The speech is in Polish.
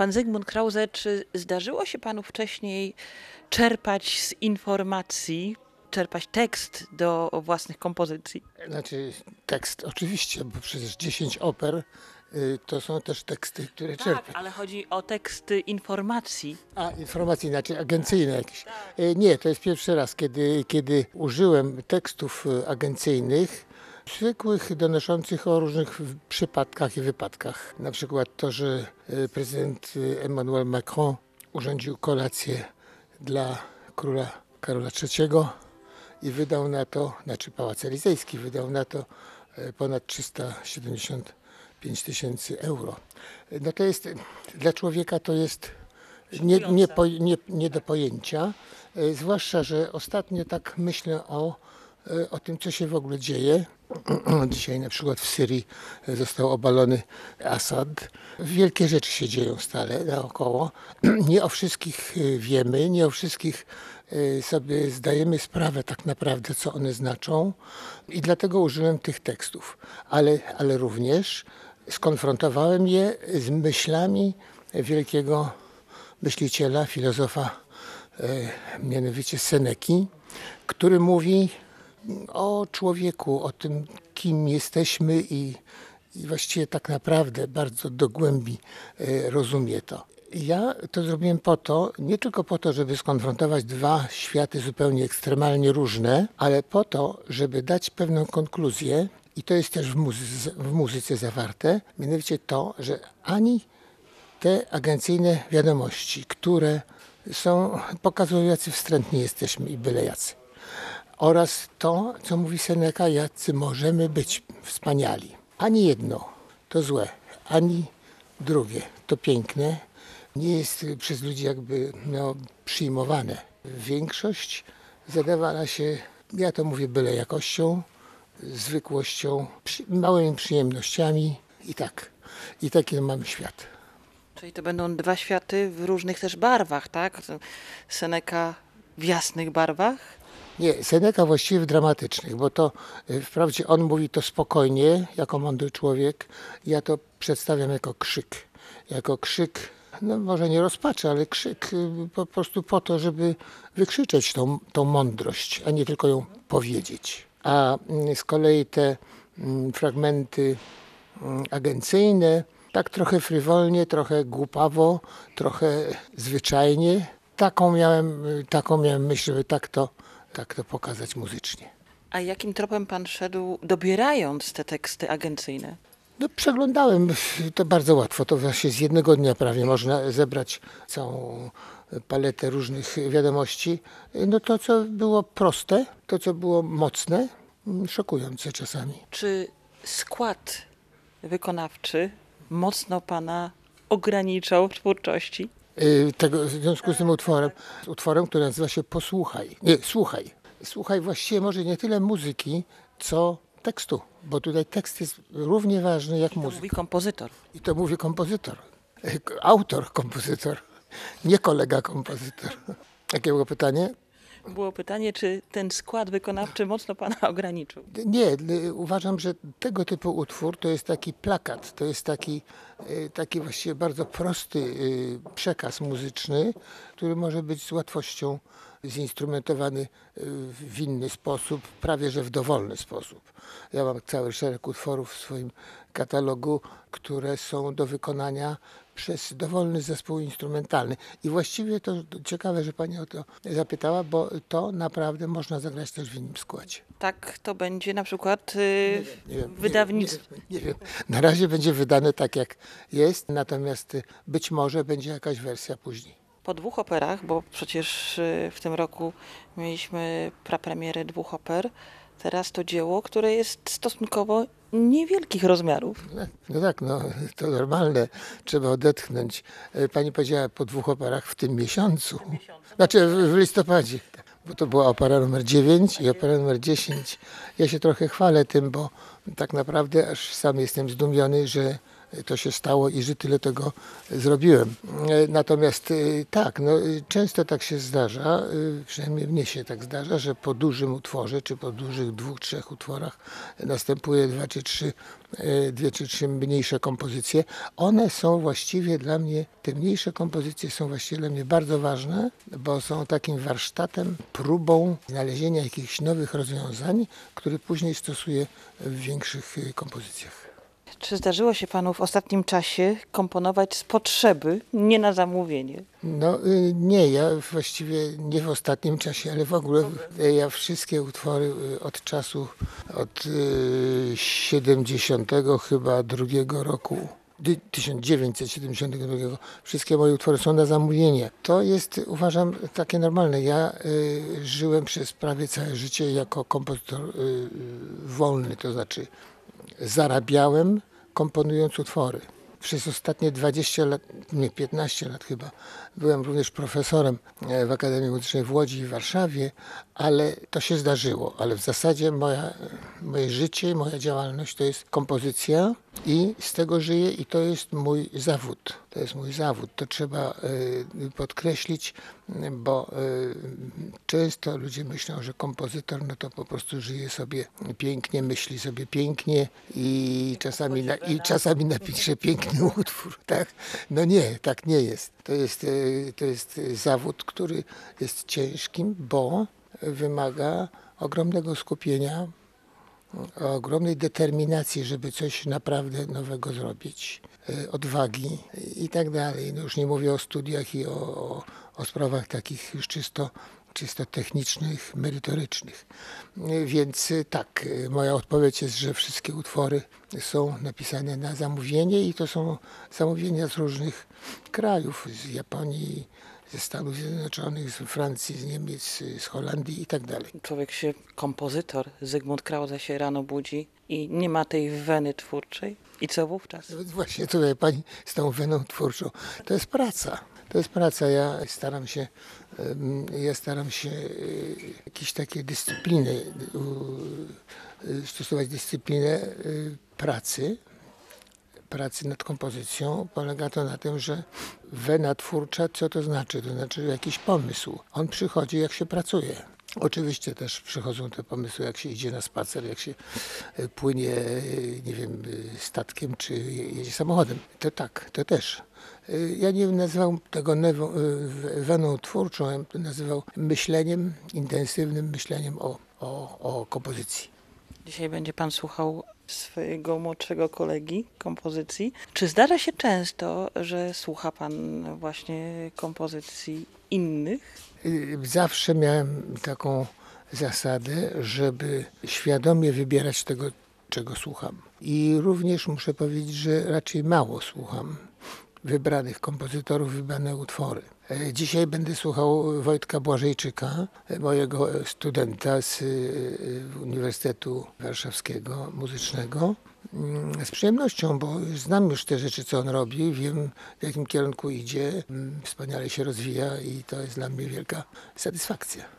Pan Zygmunt Krause, czy zdarzyło się panu wcześniej czerpać z informacji, czerpać tekst do własnych kompozycji? Znaczy tekst oczywiście, bo przecież 10 oper to są też teksty, które czerpię. Ale chodzi o teksty informacji. A, informacje, znaczy agencyjne jakieś. Nie, to jest pierwszy raz, kiedy użyłem tekstów agencyjnych, zwykłych, donoszących o różnych przypadkach i wypadkach. Na przykład to, że prezydent Emmanuel Macron urządził kolację dla króla Karola III i wydał na to, znaczy Pałac Elizejski wydał na to ponad 375 000 euro. No to jest, dla człowieka to jest nie do pojęcia, zwłaszcza, że ostatnio tak myślę o tym, co się w ogóle dzieje. Dzisiaj na przykład w Syrii został obalony Assad. Wielkie rzeczy się dzieją stale naokoło. Nie o wszystkich wiemy, nie o wszystkich sobie zdajemy sprawę tak naprawdę, co one znaczą. I dlatego użyłem tych tekstów. Ale również skonfrontowałem je z myślami wielkiego myśliciela, filozofa, mianowicie Seneki, który mówi o człowieku, o tym, kim jesteśmy i właściwie tak naprawdę bardzo do głębi rozumie to. Ja to zrobiłem po to, nie tylko po to, żeby skonfrontować dwa światy zupełnie ekstremalnie różne, ale po to, żeby dać pewną konkluzję, i to jest też w muzyce zawarte, mianowicie to, że ani te agencyjne wiadomości, które pokazują, jacy wstrętni jesteśmy i byle jacy, oraz to, co mówi Seneca, jacy możemy być wspaniali. Ani jedno to złe, ani drugie to piękne nie jest przez ludzi jakby przyjmowane. Większość zadawala się, ja to mówię, byle jakością, zwykłością, małymi przyjemnościami i taki mamy świat. Czyli to będą dwa światy w różnych też barwach, tak? Seneca w jasnych barwach? Nie, Seneca właściwie w dramatycznych, bo to wprawdzie on mówi to spokojnie, jako mądry człowiek. Ja to przedstawiam jako krzyk. Jako krzyk, no może nie rozpaczy, ale krzyk po prostu po to, żeby wykrzyczeć tą mądrość, a nie tylko ją powiedzieć. A z kolei te fragmenty agencyjne, tak trochę frywolnie, trochę głupawo, trochę zwyczajnie. Taką miałem myśl, żeby tak to pokazać muzycznie. A jakim tropem pan szedł, dobierając te teksty agencyjne? No, przeglądałem, to bardzo łatwo, to właśnie z jednego dnia prawie można zebrać całą paletę różnych wiadomości. No to, co było proste, to, co było mocne, szokujące czasami. Czy skład wykonawczy mocno pana ograniczał w twórczości? W związku z tym utworem, który nazywa się Posłuchaj. Nie, Słuchaj. Słuchaj właściwie może nie tyle muzyki, co tekstu, bo tutaj tekst jest równie ważny jak muzyka. Mówi kompozytor. I to mówi kompozytor. Autor, kompozytor, nie kolega kompozytor. Jakie było pytanie? Było pytanie, czy ten skład wykonawczy mocno pana ograniczył? Nie, uważam, że tego typu utwór to jest taki plakat, to jest taki właściwie bardzo prosty przekaz muzyczny, który może być z łatwością zinstrumentowany w inny sposób, prawie że w dowolny sposób. Ja mam cały szereg utworów w swoim katalogu, które są do wykonania przez dowolny zespół instrumentalny. I właściwie to ciekawe, że pani o to zapytała, bo to naprawdę można zagrać też w innym składzie. Tak to będzie na przykład w wydawnictwie? Nie wiem. Na razie będzie wydane tak, jak jest, natomiast być może będzie jakaś wersja później. Po dwóch operach, bo przecież w tym roku mieliśmy prapremierę dwóch oper, teraz to dzieło, które jest stosunkowo niewielkich rozmiarów. No tak, to normalne, trzeba odetchnąć. Pani powiedziała po dwóch operach w tym miesiącu. Znaczy w listopadzie, bo to była opera numer 9 i opera numer 10. Ja się trochę chwalę tym, bo tak naprawdę aż sam jestem zdumiony, że to się stało i że tyle tego zrobiłem. Natomiast tak, no, często tak się zdarza, przynajmniej mnie się tak zdarza, że po dużym utworze, czy po dużych 2-3 utworach następuje dwie czy trzy mniejsze kompozycje. One są właściwie dla mnie, te mniejsze kompozycje są właściwie dla mnie bardzo ważne, bo są takim warsztatem, próbą znalezienia jakichś nowych rozwiązań, które później stosuję w większych kompozycjach. Czy zdarzyło się panu w ostatnim czasie komponować z potrzeby, nie na zamówienie? No nie, ja właściwie nie w ostatnim czasie, ale w ogóle ja wszystkie utwory od 70 chyba drugiego roku, 1972, wszystkie moje utwory są na zamówienie. To jest, uważam, takie normalne. Ja żyłem przez prawie całe życie jako kompozytor wolny, to znaczy zarabiałem komponując utwory. Przez ostatnie 20 lat, nie 15 lat chyba, byłem również profesorem w Akademii Muzycznej w Łodzi i w Warszawie, ale to się zdarzyło. Ale w zasadzie moje życie, moja działalność to jest kompozycja i z tego żyję i to jest mój zawód. To jest mój zawód. To trzeba podkreślić, bo często ludzie myślą, że kompozytor no to po prostu żyje sobie pięknie, myśli sobie pięknie i czasami napisze piękny utwór. Tak? No nie, tak nie jest. To jest zawód, który jest ciężkim, bo wymaga ogromnego skupienia, ogromnej determinacji, żeby coś naprawdę nowego zrobić, odwagi i tak dalej. No już nie mówię o studiach i o sprawach takich już czysto technicznych, merytorycznych. Więc tak, moja odpowiedź jest, że wszystkie utwory są napisane na zamówienie i to są zamówienia z różnych krajów, z Japonii, ze Stanów Zjednoczonych, z Francji, z Niemiec, z Holandii i tak dalej. Kompozytor Zygmunt Krauze się rano budzi i nie ma tej weny twórczej. I co wówczas? No więc właśnie tutaj pani z tą weną twórczą. To jest praca. To jest praca. Ja staram się jakieś takie dyscypliny, stosować dyscyplinę pracy nad kompozycją. Polega to na tym, że wena twórcza, co to znaczy? To znaczy jakiś pomysł. On przychodzi, jak się pracuje. Oczywiście też przychodzą te pomysły, jak się idzie na spacer, jak się płynie, nie wiem, statkiem czy jedzie samochodem. To tak, to też. Ja nie nazwał tego weną twórczą, ja bym to nazywał myśleniem, intensywnym myśleniem o kompozycji. Dzisiaj będzie pan słuchał swojego młodszego kolegi kompozycji. Czy zdarza się często, że słucha pan właśnie kompozycji innych? Zawsze miałem taką zasadę, żeby świadomie wybierać tego, czego słucham. I również muszę powiedzieć, że raczej mało słucham wybranych kompozytorów, wybrane utwory. Dzisiaj będę słuchał Wojtka Błażejczyka, mojego studenta z Uniwersytetu Warszawskiego Muzycznego. Z przyjemnością, bo znam już te rzeczy, co on robi, wiem, w jakim kierunku idzie, wspaniale się rozwija i to jest dla mnie wielka satysfakcja.